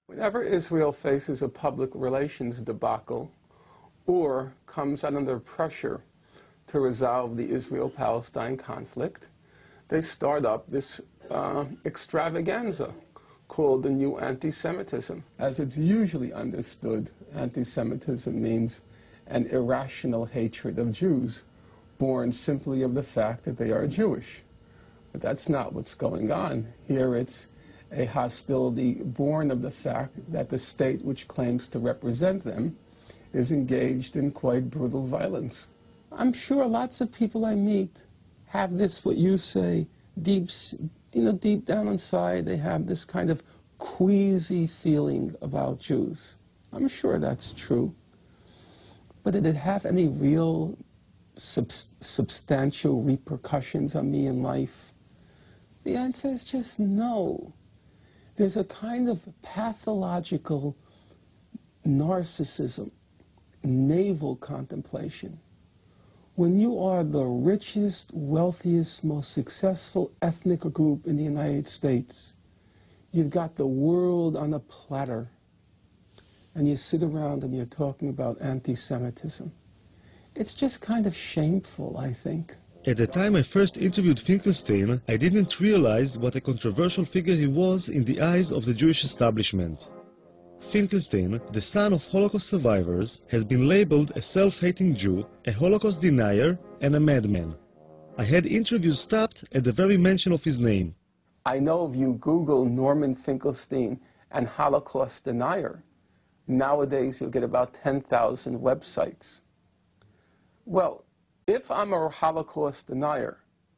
Whenever Israel faces a public relations debacle or comes under pressure to resolve the Israel-Palestine conflict, they start up this extravaganza called the new anti-Semitism. As it's usually understood, anti-Semitism means an irrational hatred of Jews, born simply of the fact that they are Jewish. But that's not what's going on. Here it's a hostility born of the fact that the state which claims to represent them is engaged in quite brutal violence. I'm sure lots of people I meet have this, what you say, deep down inside, they have this kind of queasy feeling about Jews. I'm sure that's true. But did it have any real substantial repercussions on me in life? The answer is just no. There's a kind of pathological narcissism, navel contemplation. When you are the richest, wealthiest, most successful ethnic group in the United States, you've got the world on a platter, and you sit around and you're talking about anti-Semitism. It's just kind of shameful, I think. At the time I first interviewed Finkelstein, I didn't realize what a controversial figure he was in the eyes of the Jewish establishment. Finkelstein, the son of Holocaust survivors, has been labeled a self-hating Jew, a Holocaust denier, and a madman. I had interviews stopped at the very mention of his name. I know if you Google Norman Finkelstein and Holocaust denier, nowadays you'll get about 10,000 websites. Well, if I'm a Holocaust denier,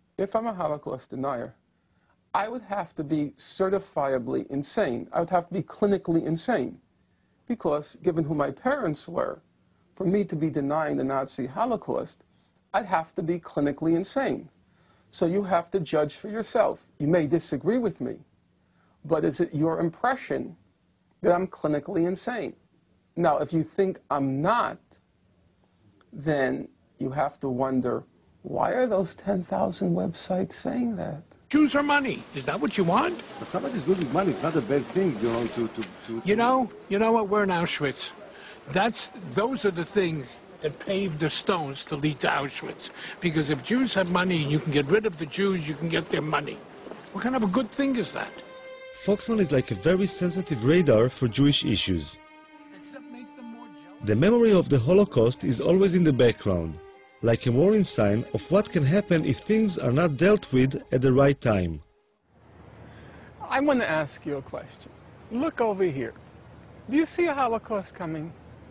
I would have to be certifiably insane. I would have to be clinically insane. Because, given who my parents were, for me to be denying the Nazi Holocaust, I'd have to be clinically insane. So you have to judge for yourself. You may disagree with me, but is it your impression that I'm clinically insane? Now, if you think I'm not, then you have to wonder, why are those 10,000 websites saying that? Jews are money. Is that what you want? But somebody's good with money. It's not a bad thing, you know, You know what? We're in Auschwitz. Those are the things that paved the stones to lead to Auschwitz. Because if Jews have money and you can get rid of the Jews, you can get their money. What kind of a good thing is that? Foxman is like a very sensitive radar for Jewish issues. The memory of the Holocaust is always in the background, like a warning sign of what can happen if things are not dealt with at the right time. I want to ask you a question. Look over here. Do you see a Holocaust coming?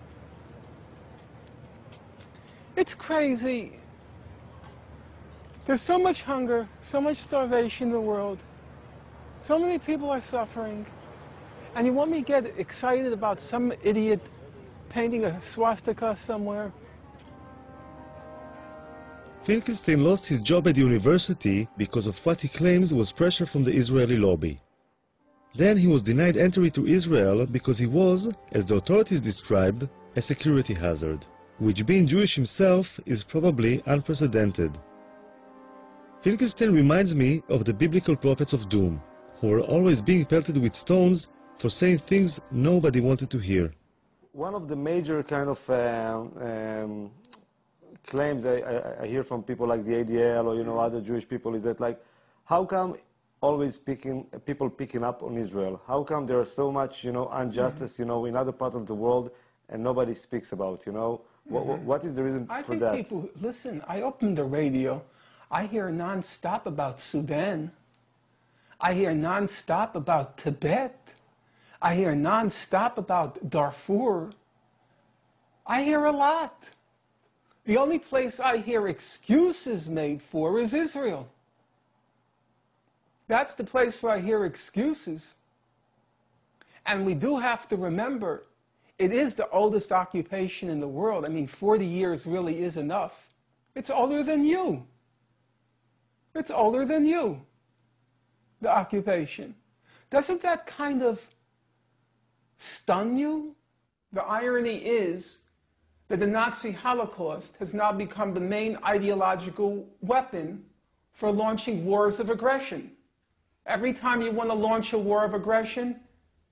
It's crazy. There's so much hunger, so much starvation in the world. So many people are suffering. And you want me to get excited about some idiot painting a swastika somewhere? Finkelstein lost his job at the university because of what he claims was pressure from the Israeli lobby. Then he was denied entry to Israel because he was, as the authorities described, a security hazard, which being Jewish himself is probably unprecedented. Finkelstein reminds me of the biblical prophets of doom, who were always being pelted with stones for saying things nobody wanted to hear. One of the major kind of claims I hear from people like the ADL or, you know, other Jewish people is that, like, how come always people picking up on Israel? How come there are so much, you know, injustice, you know, in other parts of the world and nobody speaks about, you know? What is the reason for that? I think people, listen, I opened the radio, I hear nonstop about Sudan. I hear nonstop about Tibet. I hear nonstop about Darfur. I hear a lot. The only place I hear excuses made for is Israel. That's the place where I hear excuses. And we do have to remember, it is the oldest occupation in the world. I mean, 40 years really is enough. It's older than you. It's older than you, the occupation. Doesn't that kind of stun you? The irony is that the Nazi Holocaust has now become the main ideological weapon for launching wars of aggression. Every time you want to launch a war of aggression,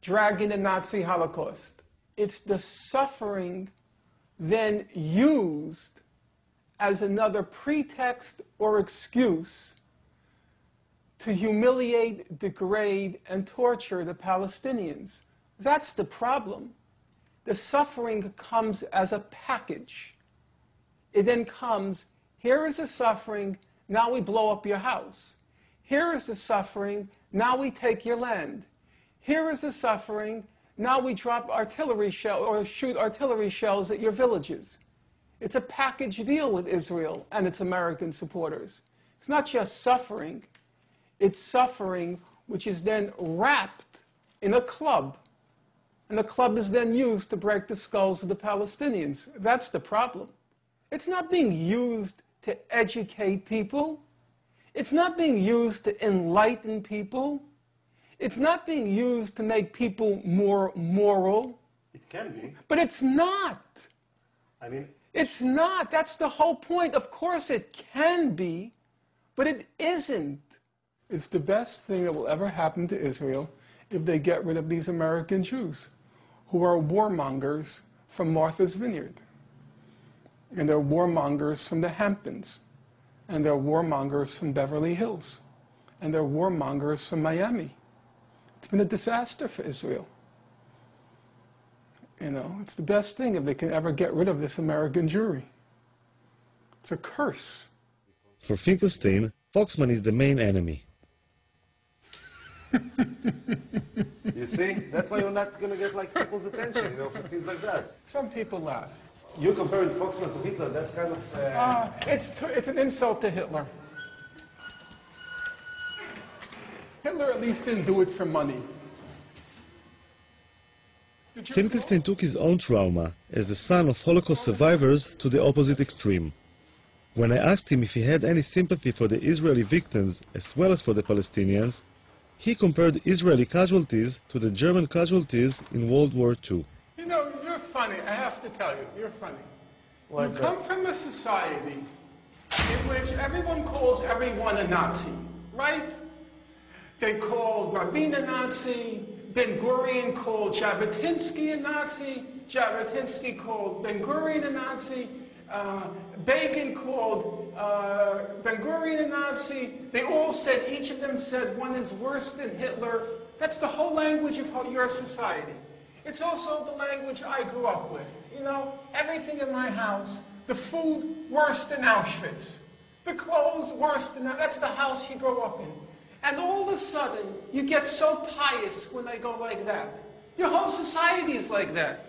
dragging the Nazi Holocaust. It's the suffering then used as another pretext or excuse to humiliate, degrade, and torture the Palestinians. That's the problem. The suffering comes as a package. It then comes, here is the suffering, now we blow up your house. Here is the suffering, now we take your land. Here is the suffering, now we drop artillery shell or shoot artillery shells at your villages. It's a package deal with Israel and its American supporters. It's not just suffering, it's suffering which is then wrapped in a club. And the club is then used to break the skulls of the Palestinians. That's the problem. It's not being used to educate people. It's not being used to enlighten people. It's not being used to make people more moral. It can be. But it's not. I mean, it's not. That's the whole point. Of course it can be, but it isn't. It's the best thing that will ever happen to Israel if they get rid of these American Jews who are warmongers from Martha's Vineyard. And they're warmongers from the Hamptons. And they're warmongers from Beverly Hills. And they're warmongers from Miami. It's been a disaster for Israel. You know, it's the best thing if they can ever get rid of this American Jewry. It's a curse. For Finkelstein, Foxman is the main enemy. you see, that's why you're not going to get like people's attention, you know, for things like that. Some people laugh. You comparing Foxman to Hitler, that's kind of... It's an insult to Hitler. Hitler at least didn't do it for money. Finkelstein took his own trauma as the son of Holocaust survivors to the opposite extreme. When I asked him if he had any sympathy for the Israeli victims as well as for the Palestinians, he compared Israeli casualties to the German casualties in World War II. You know, you're funny. I have to tell you, you're funny. Why You is come that? from a society in which everyone calls everyone a Nazi, right? They called Rabin a Nazi, Ben-Gurion called Jabotinsky a Nazi, Jabotinsky called Ben-Gurion a Nazi, Begin called Ben-Gurion a Nazi. They all said, each of them said, one is worse than Hitler. That's the whole language of your society. It's also the language I grew up with. You know, everything in my house, the food worse than Auschwitz, the clothes worse than that. That's the house you grow up in. And all of a sudden, you get so pious when they go like that. Your whole society is like that.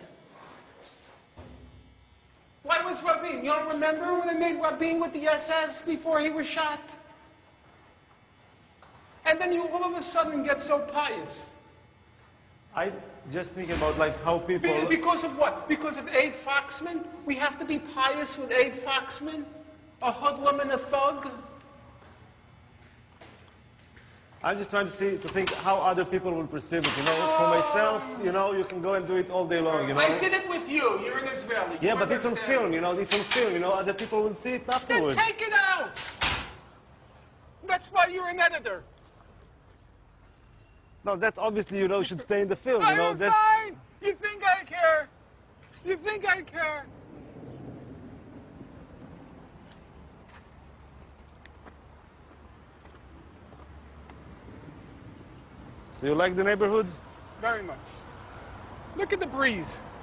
Why was Rabin? You don't remember when they made Rabin with the SS before he was shot? And then you all of a sudden get so pious. I just think about like how people... Because of what? Because of Abe Foxman? We have to be pious with Abe Foxman? A hoodlum and a thug? I'm just trying to think how other people will perceive it, you know. For myself, you know, you can go and do it all day long, you know. I did it with you. You're an Israeli. Yeah, You but it's on understand. film, you know. It's on film, you know. Other people will see it Then afterwards. take it out. That's why you're an editor. No, that's obviously, you know, should stay in the film, you know. I'm That's... fine. You think I care? You think I care? So you like the neighborhood? Very much. Look at the breeze.